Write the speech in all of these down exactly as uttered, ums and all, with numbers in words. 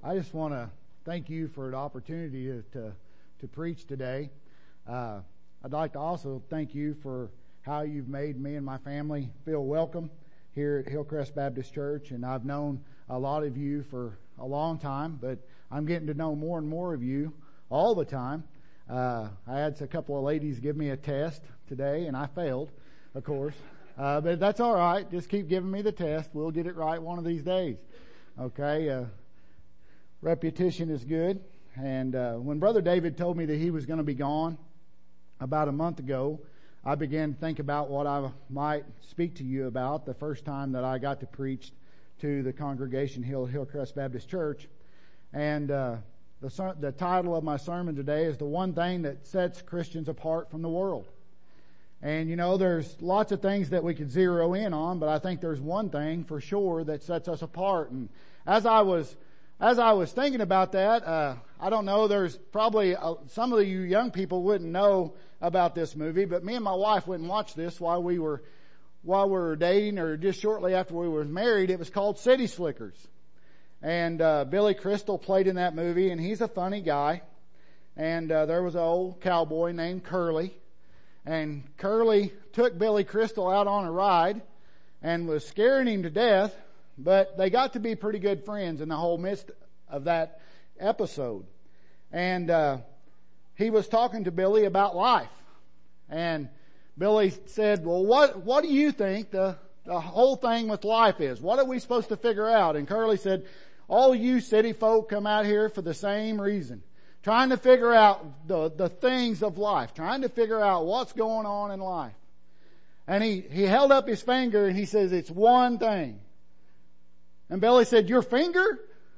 I just want to thank you for the opportunity to to, to preach today. Uh, I'd like to also thank you for how you've made me and my family feel welcome here at Hillcrest Baptist Church. And I've known a lot of you for a long time, but I'm getting to know more and more of you all the time. Uh, I had a couple of ladies give me a test today, and I failed, of course. Uh, but that's all right. Just keep giving me the test. We'll get it right one of these days. Okay? Uh, repetition is good. And uh, when Brother David told me that he was going to be gone about a month ago, I began to think about what I might speak to you about the first time that I got to preach to the congregation Hill Hillcrest Baptist Church. And uh, the, the title of my sermon today is The One Thing That Sets Christians Apart from the World. And you know, there's lots of things that we could zero in on, but I think there's one thing for sure that sets us apart. And as I was As I was thinking about that, uh, I don't know, there's probably, uh, some of you young people wouldn't know about this movie, but me and my wife went and watched this while we were, while we were dating or just shortly after we were married. It was called City Slickers. And, uh, Billy Crystal played in that movie, and he's a funny guy. And, uh, there was an old cowboy named Curly. And Curly took Billy Crystal out on a ride and was scaring him to death. But they got to be pretty good friends in the whole midst of that episode. And uh, he was talking to Billy about life. And Billy said, well, what what do you think the, the whole thing with life is? What are we supposed to figure out? And Curly said, all you city folk come out here for the same reason. Trying to figure out the, the things of life. Trying to figure out what's going on in life. And he, he held up his finger and he says, it's one thing. And Billy said, your finger?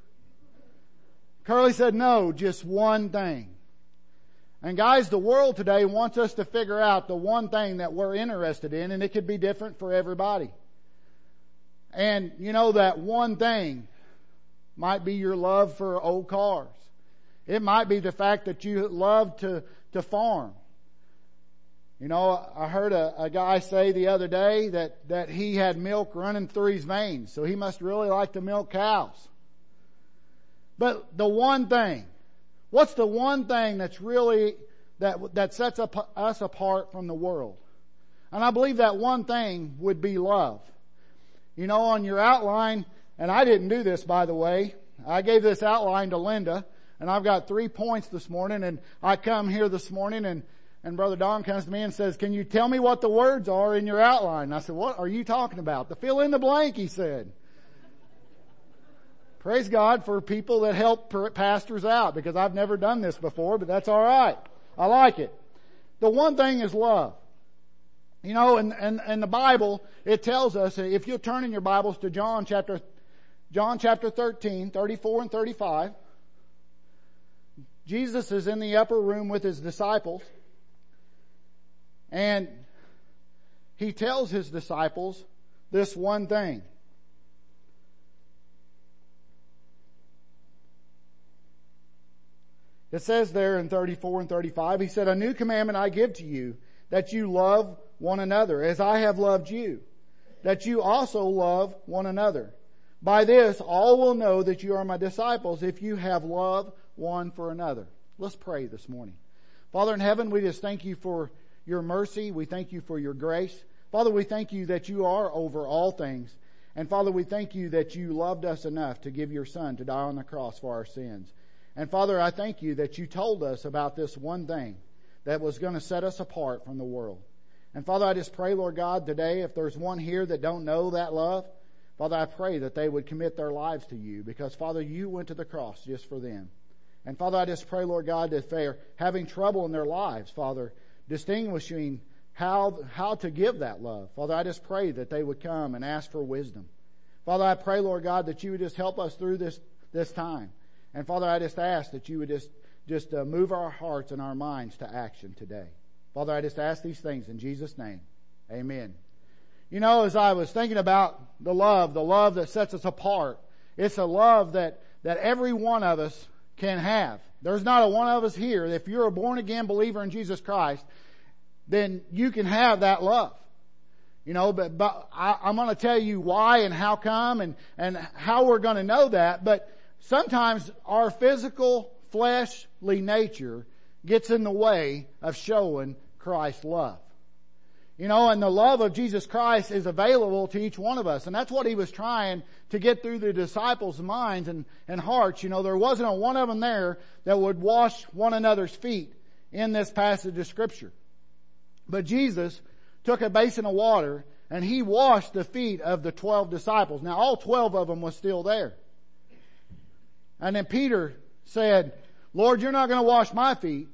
Curly said, no, just one thing. And guys, the world today wants us to figure out the one thing that we're interested in, and it could be different for everybody. And you know, that one thing might be your love for old cars. It might be the fact that you love to, to farm. You know, I heard a, a guy say the other day that, that he had milk running through his veins, so he must really like to milk cows. But the one thing, what's the one thing that's really, that, that sets up, us apart from the world? And I believe that one thing would be love. You know, on your outline, and I didn't do this, by the way, I gave this outline to Linda, and I've got three points this morning, and I come here this morning and And Brother Don comes to me and says, can you tell me what the words are in your outline? And I said, what are you talking about? The fill in the blank, he said. Praise God for people that help pastors out, because I've never done this before, but that's all right. I like it. The one thing is love. You know, in, in, in the Bible, it tells us, if you'll turn in your Bibles to John chapter, John chapter thirteen, thirty-four and thirty-five, Jesus is in the upper room with his disciples. And he tells his disciples this one thing. It says there in thirty-four and thirty-five, he said, a new commandment I give to you, that you love one another as I have loved you, that you also love one another. By this, all will know that you are my disciples if you have love one for another. Let's pray this morning. Father in heaven, we just thank you for your mercy. We thank you for your grace. Father, we thank you that you are over all things. And Father, we thank you that you loved us enough to give your Son to die on the cross for our sins. And Father, I thank you that you told us about this one thing that was going to set us apart from the world. And Father, I just pray, Lord God, today, if there's one here that don't know that love, Father, I pray that they would commit their lives to you, because Father, you went to the cross just for them. And Father, I just pray, Lord God, that if they're having trouble in their lives, Father, distinguishing how how to give that love. Father, I just pray that they would come and ask for wisdom. Father, I pray, Lord God, that you would just help us through this this time. And Father, I just ask that you would just just uh, move our hearts and our minds to action today. Father, I just ask these things in Jesus' name. Amen. You know, as I was thinking about the love, the love that sets us apart, it's a love that that every one of us can have. There's not a one of us here. If you're a born again believer in Jesus Christ, then you can have that love. You know, but, but I, I'm going to tell you why and how come and, and how we're going to know that. But sometimes our physical, fleshly nature gets in the way of showing Christ's love. You know, and the love of Jesus Christ is available to each one of us. And that's what he was trying to get through the disciples' minds and, and hearts. You know, there wasn't a one of them there that would wash one another's feet in this passage of Scripture. But Jesus took a basin of water and he washed the feet of the twelve disciples. Now all twelve of them was still there. And then Peter said, Lord, you're not going to wash my feet.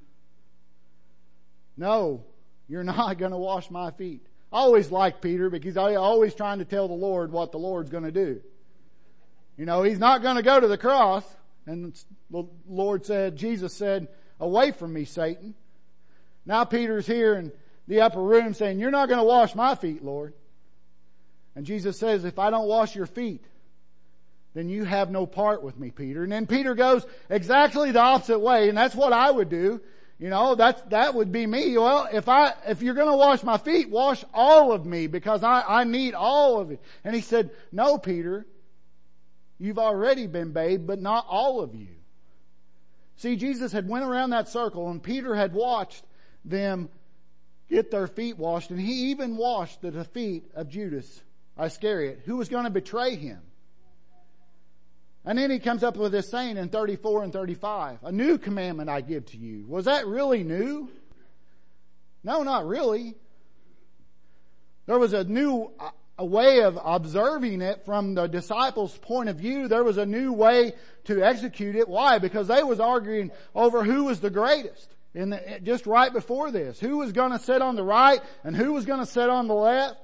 No, you're not going to wash my feet. I always liked Peter because I always trying to tell the Lord what the Lord's going to do. You know, he's not going to go to the cross. And the Lord said, Jesus said, away from me, Satan. Now Peter's here in the upper room saying, you're not going to wash my feet, Lord. And Jesus says, if I don't wash your feet, then you have no part with me, Peter. And then Peter goes exactly the opposite way, and that's what I would do. You know, that's, that would be me. Well, if I, if you're gonna wash my feet, wash all of me because I, I need all of it. And he said, no, Peter, you've already been bathed, but not all of you. See, Jesus had went around that circle and Peter had watched them get their feet washed, and he even washed the feet of Judas Iscariot, who was going to betray him. And then he comes up with this saying in thirty-four and thirty-five, a new commandment I give to you. Was that really new? No, not really. There was a new a way of observing it from the disciples' point of view. There was a new way to execute it. Why? Because they was arguing over who was the greatest. In the, just right before this, who was going to sit on the right and who was going to sit on the left.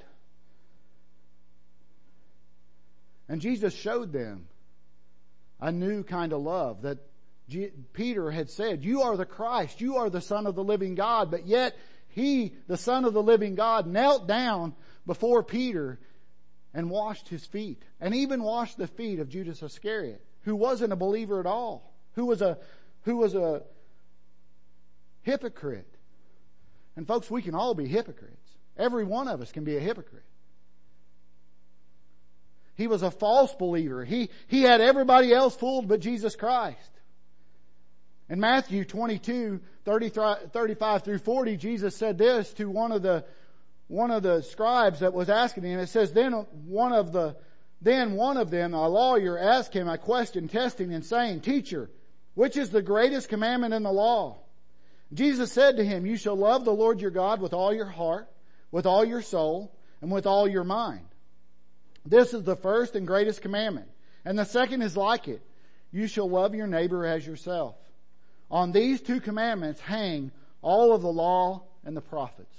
And Jesus showed them a new kind of love that G- Peter had said, you are the Christ, you are the Son of the living God. But yet he, the Son of the living God, knelt down before Peter and washed his feet, and even washed the feet of Judas Iscariot, who wasn't a believer at all, who was a, who was a hypocrite. And folks, we can all be hypocrites. Every one of us can be a hypocrite. He was a false believer. He, he had everybody else fooled but Jesus Christ. In Matthew twenty-two, thirty, thirty-five through forty, Jesus said this to one of the, one of the scribes that was asking him. It says, then one of the, then one of them, a lawyer, asked him a question, testing and saying, Teacher, which is the greatest commandment in the law? Jesus said to him, you shall love the Lord your God with all your heart, with all your soul, and with all your mind. This is the first and greatest commandment. And the second is like it. You shall love your neighbor as yourself. On these two commandments hang all of the law and the prophets.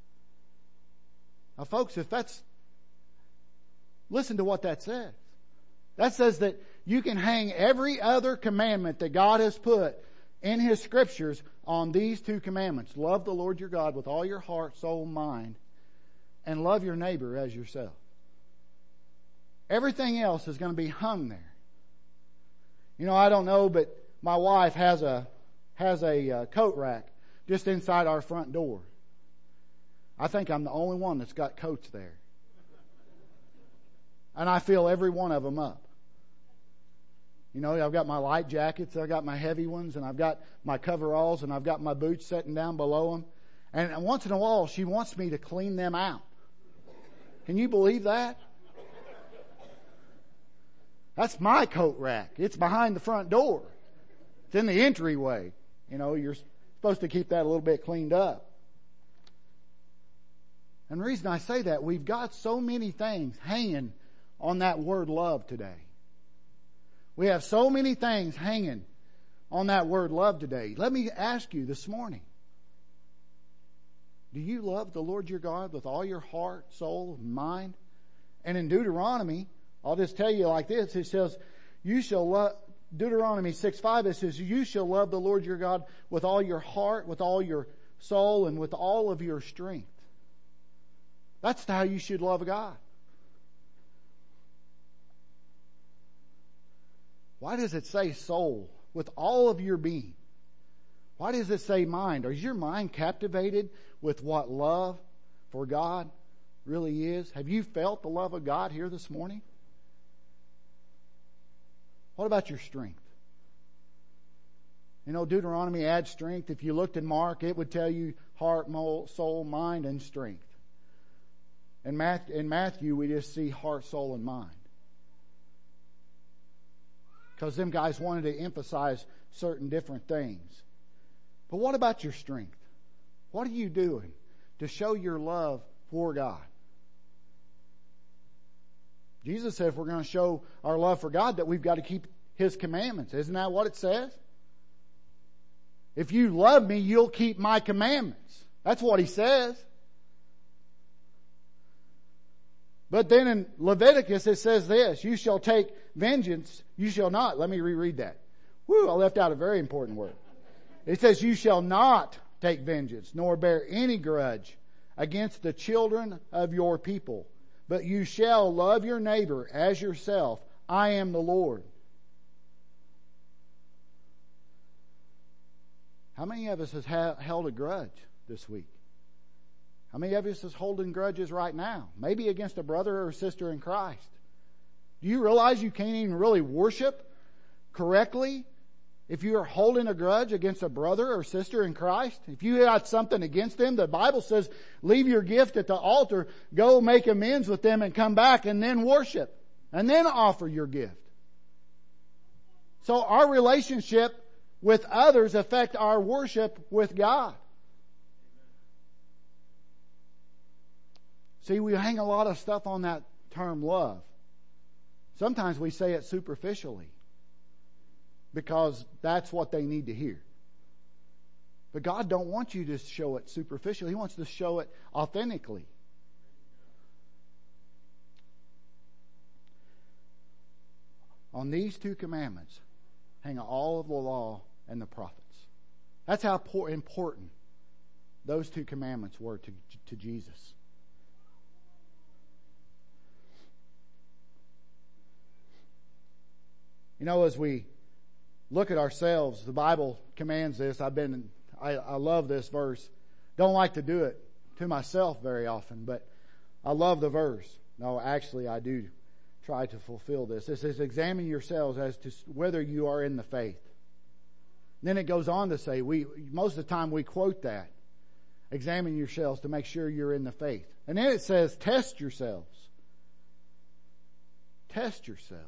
Now folks, if that's, listen to what that says. That says that you can hang every other commandment that God has put in His Scriptures on these two commandments. Love the Lord your God with all your heart, soul, mind, and love your neighbor as yourself. Everything else is going to be hung there. You know, I don't know, but my wife has a, has a uh, coat rack just inside our front door. I think I'm the only one that's got coats there. And I fill every one of them up. You know, I've got my light jackets, I've got my heavy ones, and I've got my coveralls, and I've got my boots sitting down below them. And once in a while, she wants me to clean them out. Can you believe that? That's my coat rack. It's behind the front door. It's in the entryway. You know, you're supposed to keep that a little bit cleaned up. And the reason I say that, we've got so many things hanging on that word love today. We have so many things hanging on that word love today. Let me ask you this morning. Do you love the Lord your God with all your heart, soul, and mind? And in Deuteronomy, I'll just tell you like this. It says, you shall love, Deuteronomy six five, it says, you shall love the Lord your God with all your heart, with all your soul, and with all of your strength. That's how you should love God. Why does it say soul? With all of your being. Why does it say mind? Is your mind captivated with what love for God really is? Have you felt the love of God here this morning? What about your strength? You know, Deuteronomy adds strength. If you looked in Mark, it would tell you heart, soul, mind, and strength. In Matthew, we just see heart, soul, and mind. Because them guys wanted to emphasize certain different things. But what about your strength? What are you doing to show your love for God? Jesus said if we're going to show our love for God, that we've got to keep His commandments. Isn't that what it says? If you love me, you'll keep my commandments. That's what He says. But then in Leviticus it says this, you shall take vengeance, you shall not. Let me reread that. Woo, I left out a very important word. It says, you shall not take vengeance, nor bear any grudge against the children of your people, but you shall love your neighbor as yourself. I am the Lord. How many of us has ha- held a grudge this week? How many of us is holding grudges right now? Maybe against a brother or sister in Christ. Do you realize you can't even really worship correctly if you are holding a grudge against a brother or sister in Christ? If you got something against them, the Bible says, leave your gift at the altar, go make amends with them and come back and then worship. And then offer your gift. So our relationship with others affect our worship with God. See, we hang a lot of stuff on that term love. Sometimes we say it superficially because that's what they need to hear. But God don't want you to show it superficially. He wants to show it authentically. On these two commandments hang all of the law and the prophets. That's how important those two commandments were to, to Jesus. You know, as we look at ourselves, the Bible commands this. I've been, I, I love this verse. Don't like to do it to myself very often, but I love the verse. No, actually, I do try to fulfill this. It says, examine yourselves as to whether you are in the faith. Then it goes on to say, we most of the time we quote that. Examine yourselves to make sure you're in the faith. And then it says, test yourselves. Test yourselves.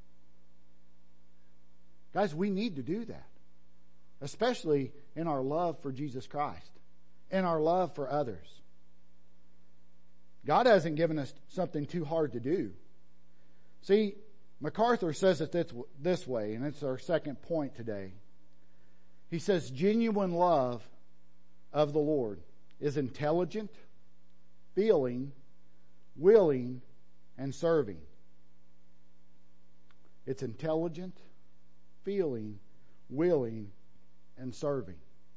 Guys, we need to do that. Especially in our love for Jesus Christ. In our love for others. God hasn't given us something too hard to do. See, MacArthur says it this, this way, and it's our second point today. He says, genuine love of the Lord is intelligent, feeling, willing, and serving. It's intelligent, feeling, willing, and serving.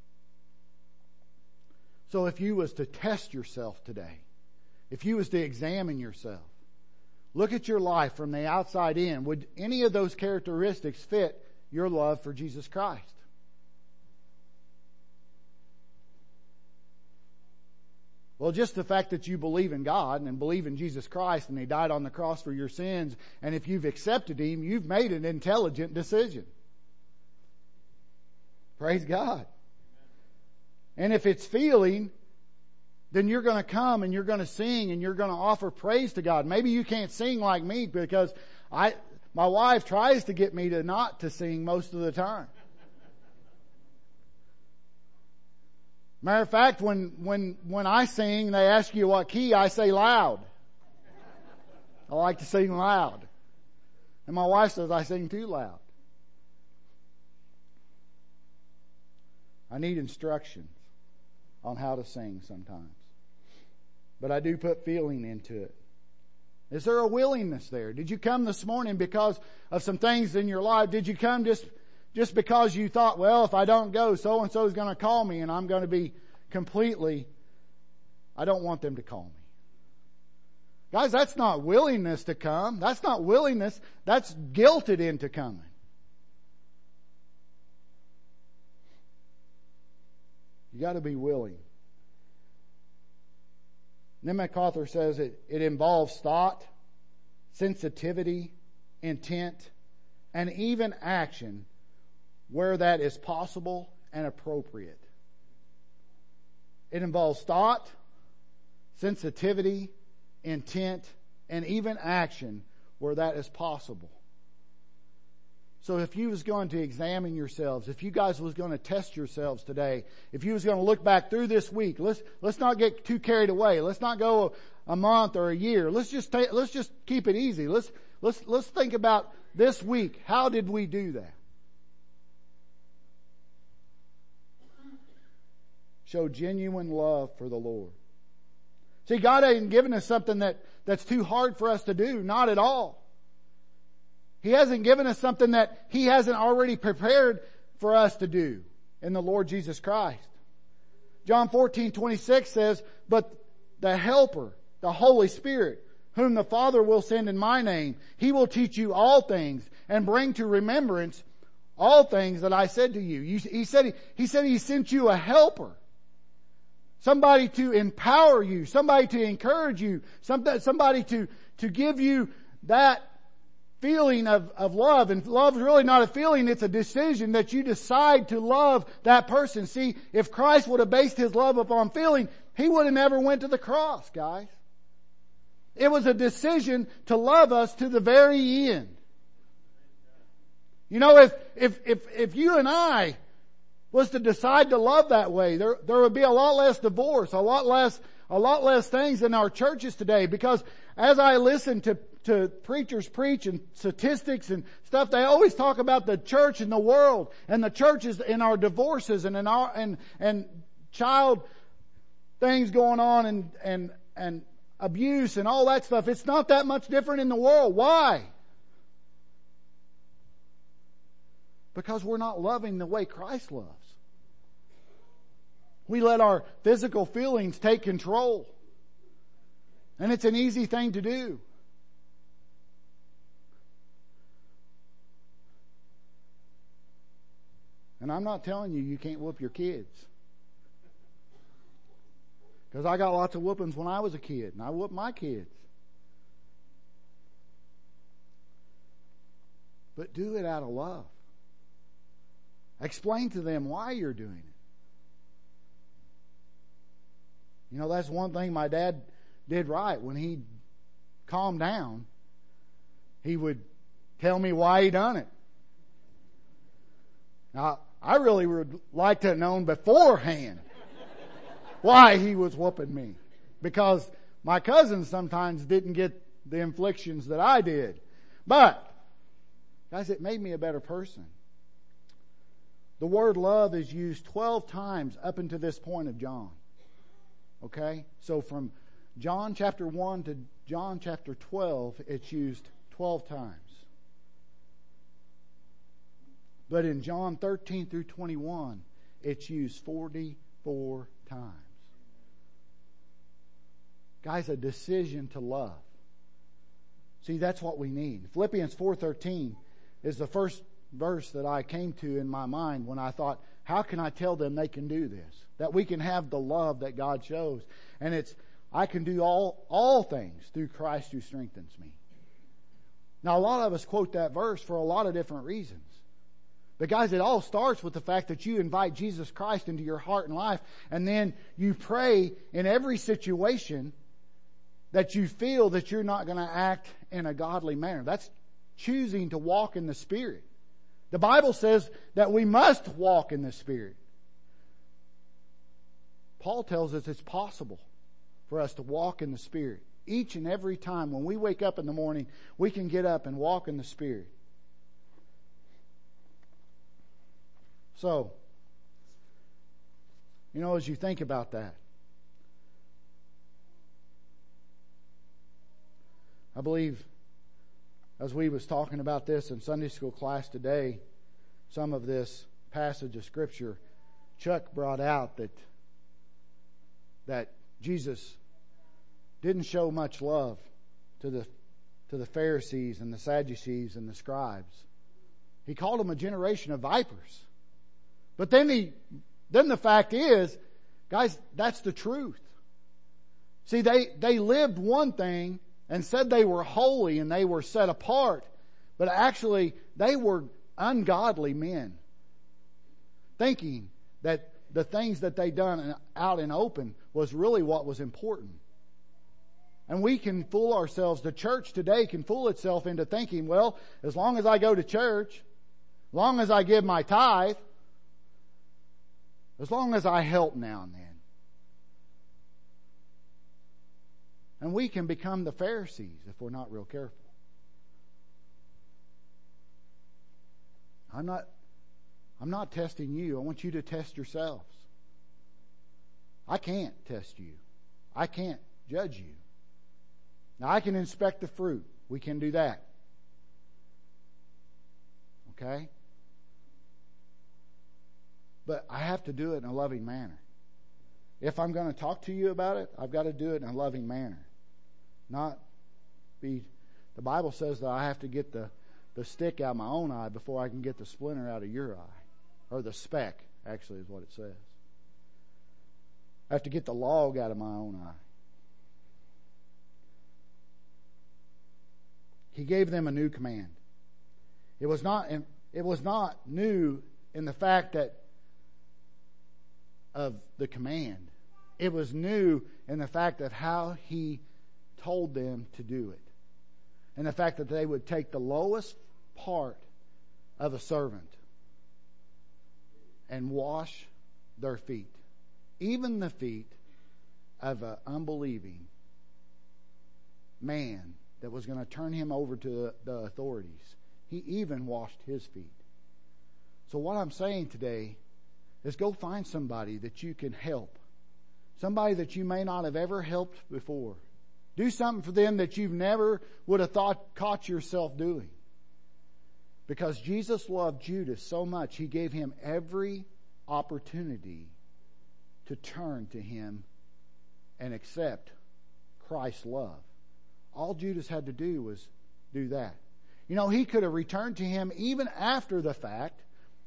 So if you was to test yourself today, if you was to examine yourself, look at your life from the outside in, would any of those characteristics fit your love for Jesus Christ? Well, just the fact that you believe in God and believe in Jesus Christ and He died on the cross for your sins, and if you've accepted Him, you've made an intelligent decision. Praise God. And if it's feeling, then you're going to come and you're going to sing and you're going to offer praise to God. Maybe you can't sing like me because I, my wife tries to get me to not to sing most of the time. Matter of fact, when, when, when I sing, they ask you what key, I say loud. I like to sing loud. And my wife says I sing too loud. I need instructions on how to sing sometimes. But I do put feeling into it. Is there a willingness there? Did you come this morning because of some things in your life? Did you come just, just because you thought, well, if I don't go, so-and-so is going to call me and I'm going to be completely, I don't want them to call me. Guys, that's not willingness to come. That's not willingness. That's guilted into coming. You got to be willing. Then MacArthur says it, it involves thought, sensitivity, intent, and even action where that is possible and appropriate. It involves thought, sensitivity, intent, and even action where that is possible. So if you was going to examine yourselves, if you guys was going to test yourselves today, if you was going to look back through this week, let's let's not get too carried away. Let's not go a, a month or a year. Let's just take, let's just keep it easy. Let's let's let's think about this week. How did we do that? Show genuine love for the Lord. See, God ain't given us something that, that's too hard for us to do. Not at all. He hasn't given us something that He hasn't already prepared for us to do in the Lord Jesus Christ. John fourteen twenty-six says, "But the Helper, the Holy Spirit, whom the Father will send in my name, He will teach you all things and bring to remembrance all things that I said to you." you he said he, he said He sent you a helper. Somebody to empower you, somebody to encourage you, somebody to, to give you that feeling of, of love. And love is really not a feeling, it's a decision that you decide to love that person. See, if Christ would have based His love upon feeling, He would have never went to the cross, guys. It was a decision to love us to the very end. You know, if, if, if, if you and I was to decide to love that way, there, there would be a lot less divorce, a lot less, a lot less things in our churches today. Because as I listen to, to preachers preach and statistics and stuff, they always talk about the church and the world and the churches in our divorces and in our, and, and child things going on and, and, and abuse and all that stuff. It's not that much different in the world. Why? Because we're not loving the way Christ loves. We let our physical feelings take control. And it's an easy thing to do. And I'm not telling you you can't whoop your kids. Because I got lots of whoopings when I was a kid, and I whooped my kids. But do it out of love. Explain to them why you're doing it. You know, that's one thing my dad did right. When he calmed down, he would tell me why he done it. Now, I really would like to have known beforehand why he was whooping me. Because my cousins sometimes didn't get the inflictions that I did. But, guys, it made me a better person. The word love is used twelve times up until this point of John. Okay? So from John chapter one to John chapter twelve, it's used twelve times. But in John thirteen through twenty-one, it's used forty-four times. Guys, a decision to love. See, that's what we need. Philippians four thirteen is the first verse that I came to in my mind when I thought, how can I tell them they can do this? That we can have the love that God shows. And it's, I can do all, all things through Christ who strengthens me. Now, a lot of us quote that verse for a lot of different reasons. But guys, it all starts with the fact that you invite Jesus Christ into your heart and life, and then you pray in every situation that you feel that you're not going to act in a godly manner. That's choosing to walk in the Spirit. The Bible says that we must walk in the Spirit. Paul tells us it's possible for us to walk in the Spirit. Each and every time when we wake up in the morning, we can get up and walk in the Spirit. So, you know, as you think about that, I believe as we was talking about this in Sunday school class today, some of this passage of Scripture, Chuck brought out that that Jesus didn't show much love to the to the Pharisees and the Sadducees and the scribes. He called them a generation of vipers. But then he then the fact is, guys, that's the truth. See, they, they lived one thing and said they were holy and they were set apart. But actually, they were ungodly men, thinking that the things that they done out in open was really what was important. And we can fool ourselves. The church today can fool itself into thinking, well, as long as I go to church, as long as I give my tithe, as long as I help now and then. And we can become the Pharisees if we're not real careful. I'm not, I'm not testing you. I want you to test yourselves. I can't test you. I can't judge you. Now I can inspect the fruit. We can do that. Okay? But I have to do it in a loving manner. If I'm going to talk to you about it, I've got to do it in a loving manner. Not be, the Bible says that I have to get the, the stick out of my own eye before I can get the splinter out of your eye. Or the speck, actually, is what it says. I have to get the log out of my own eye. He gave them a new command. It was not, it was not new in the fact that of the command. It was new in the fact of how He told them to do it. And the fact that they would take the lowest part of a servant and wash their feet. Even the feet of an unbelieving man that was going to turn him over to the authorities. He even washed his feet. So what I'm saying today is go find somebody that you can help. Somebody that you may not have ever helped before. Do something for them that you've never would have thought, caught yourself doing. Because Jesus loved Judas so much, He gave him every opportunity to turn to Him and accept Christ's love. All Judas had to do was do that. You know, he could have returned to Him even after the fact.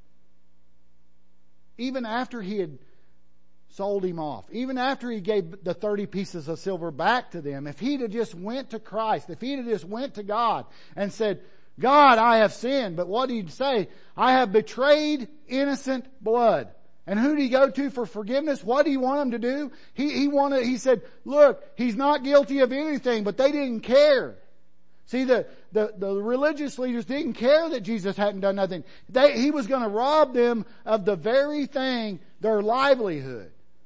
Even after he had sold him off. Even after he gave the thirty pieces of silver back to them. If he'd have just went to Christ. If he'd have just went to God and said, God, I have sinned. But what did He say? I have betrayed innocent blood. And who did He go to for forgiveness? What did He want him to do? He, he wanted, he said, look, he's not guilty of anything, but they didn't care. See, the, the, the religious leaders didn't care that Jesus hadn't done nothing. They, he was going to rob them of the very thing, their livelihood.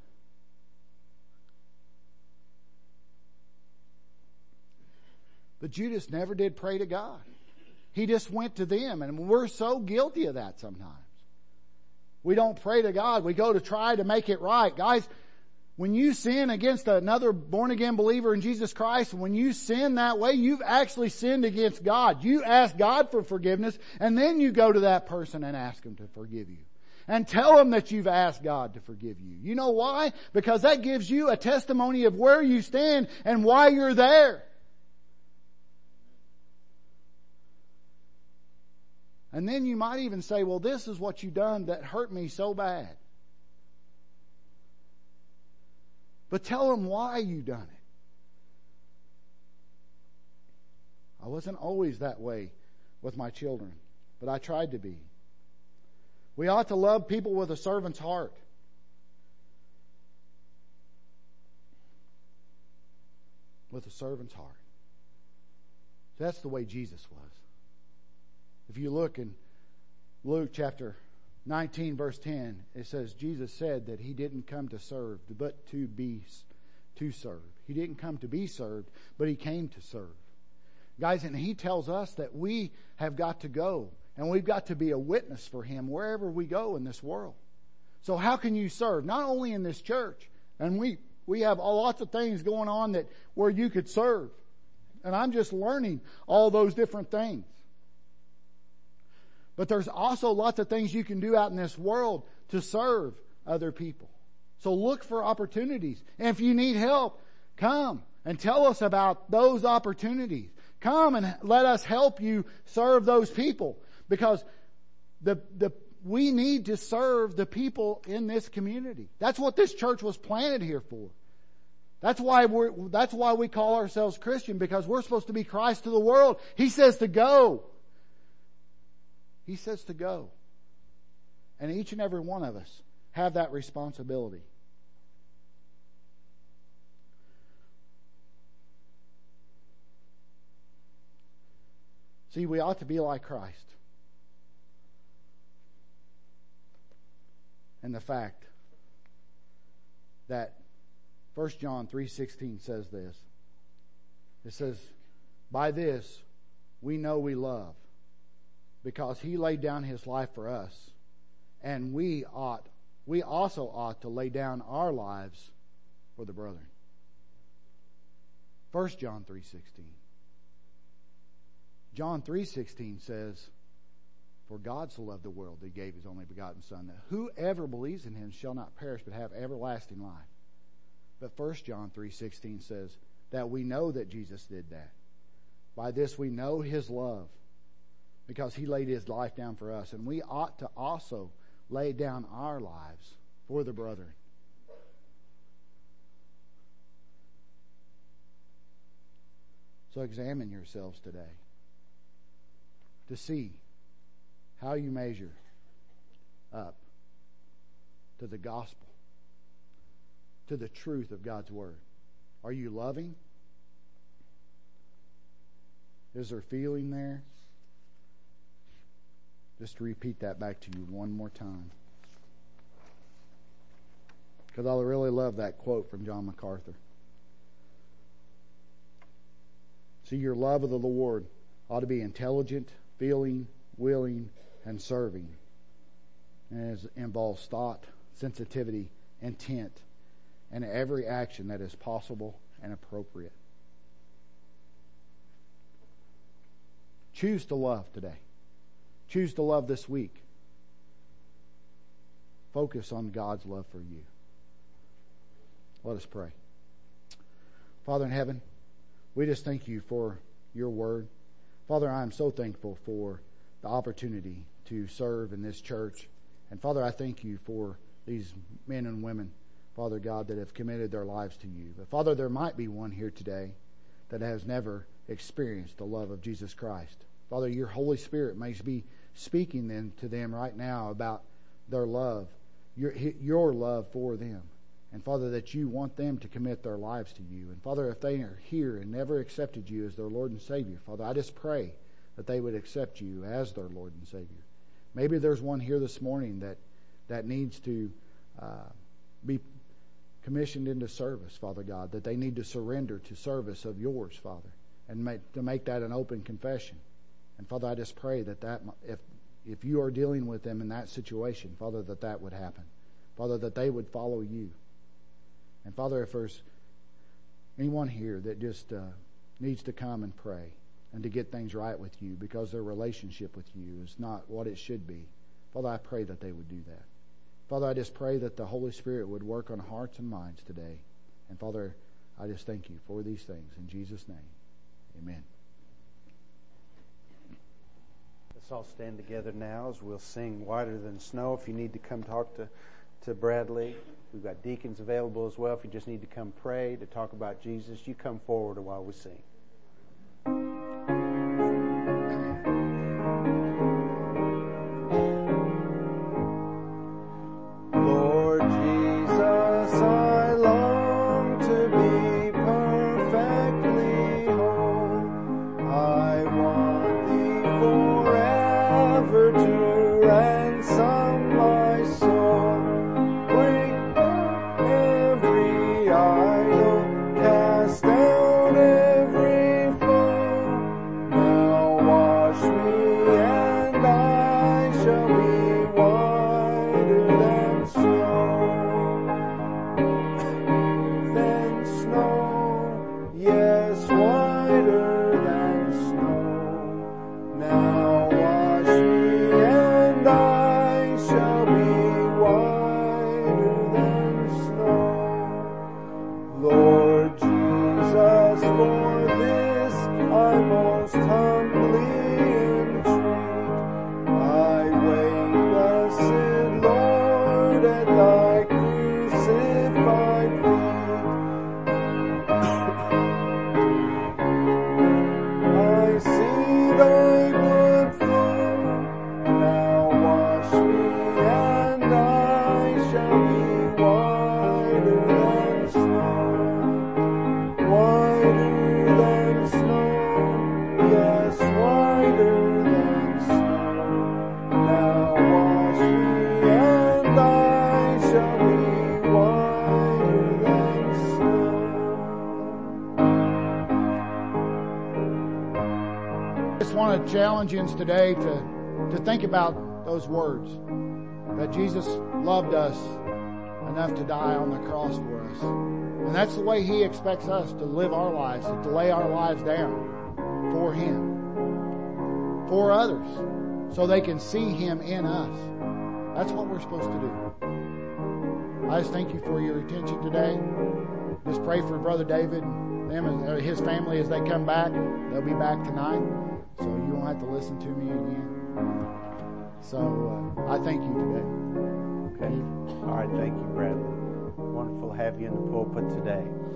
But Judas never did pray to God. He just went to them, and we're so guilty of that sometimes. We don't pray to God. We go to try to make it right. Guys, when you sin against another born-again believer in Jesus Christ, when you sin that way, you've actually sinned against God. You ask God for forgiveness, and then you go to that person and ask Him to forgive you. And tell them that you've asked God to forgive you. You know why? Because that gives you a testimony of where you stand and why you're there. And then you might even say, well, this is what you done that hurt me so bad. But tell them why you done it. I wasn't always that way with my children, but I tried to be. We ought to love people with a servant's heart. With a servant's heart. That's the way Jesus was. If you look in Luke chapter nineteen verse ten, it says Jesus said that He didn't come to serve, but to be, to serve. He didn't come to be served, but He came to serve. Guys, and He tells us that we have got to go, and we've got to be a witness for Him wherever we go in this world. So how can you serve? Not only in this church, and we, we have lots of things going on that where you could serve. And I'm just learning all those different things. But there's also lots of things you can do out in this world to serve other people. So look for opportunities. And if you need help, come and tell us about those opportunities. Come and let us help you serve those people. Because the, the, we need to serve the people in this community. That's what this church was planted here for. That's why we're, that's why we call ourselves Christian, because we're supposed to be Christ to the world. He says to go. He says to go. And each and every one of us have that responsibility. See, we ought to be like Christ. And the fact that First John three sixteen says this. It says, by this we know we love, because He laid down His life for us, and we ought, we also ought to lay down our lives for the brethren. First John three sixteen. John three sixteen says, for God so loved the world that He gave His only begotten Son, that whoever believes in Him shall not perish but have everlasting life. But First John three sixteen says that we know that Jesus did that. By this we know His love, because He laid His life down for us. And we ought to also lay down our lives for the brethren. So examine yourselves today to see how you measure up to the gospel, to the truth of God's Word. Are you loving? Is there feeling there? Just to repeat that back to you one more time, because I really love that quote from John MacArthur. See, your love of the Lord ought to be intelligent, feeling, willing, and serving. And it involves thought, sensitivity, intent, and every action that is possible and appropriate. Choose to love today. Choose to love this week. Focus on God's love for you. Let us pray. Father in heaven, we just thank You for Your Word. Father, I am so thankful for the opportunity to serve in this church. And Father, I thank You for these men and women, Father God, that have committed their lives to You. But Father, there might be one here today that has never experienced the love of Jesus Christ. Father, Your Holy Spirit may be speaking then to them right now about their love, your, your love for them. And Father, that You want them to commit their lives to You. And Father, if they are here and never accepted You as their Lord and Savior, Father, I just pray that they would accept You as their Lord and Savior. Maybe there's one here this morning that, that needs to uh, be commissioned into service, Father God, that they need to surrender to service of Yours, Father, and make, to make that an open confession. And Father, I just pray that, that if, if You are dealing with them in that situation, Father, that that would happen. Father, that they would follow You. And Father, if there's anyone here that just uh, needs to come and pray and to get things right with You because their relationship with You is not what it should be, Father, I pray that they would do that. Father, I just pray that the Holy Spirit would work on hearts and minds today. And Father, I just thank You for these things. In Jesus' name, amen. Let's all stand together now as we'll sing Whiter Than Snow. If you need to come talk to, to Bradley, we've got deacons available as well. If you just need to come pray, to talk about Jesus, you come forward while we sing. Cast down every challenge us today to, to think about those words, that Jesus loved us enough to die on the cross for us. And that's the way He expects us to live our lives, to lay our lives down for Him, for others, so they can see Him in us. That's what we're supposed to do. I just thank you for your attention today. Just pray for Brother David and them and his family as they come back. They'll be back tonight, so you won't have to listen to me again. So uh, I thank you today. Okay. All right. Thank you, Bradley. Wonderful to have you in the pulpit today.